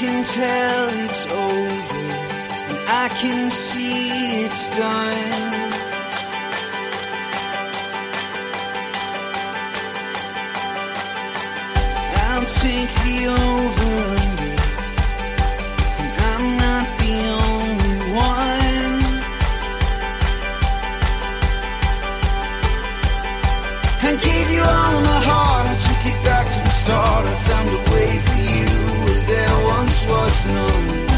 can tell it's over, and I can see it's done. I'll take the over-under, and I'm not the only one. I gave you all of my heart, I took it back to the start. I found a way for you where there once was none.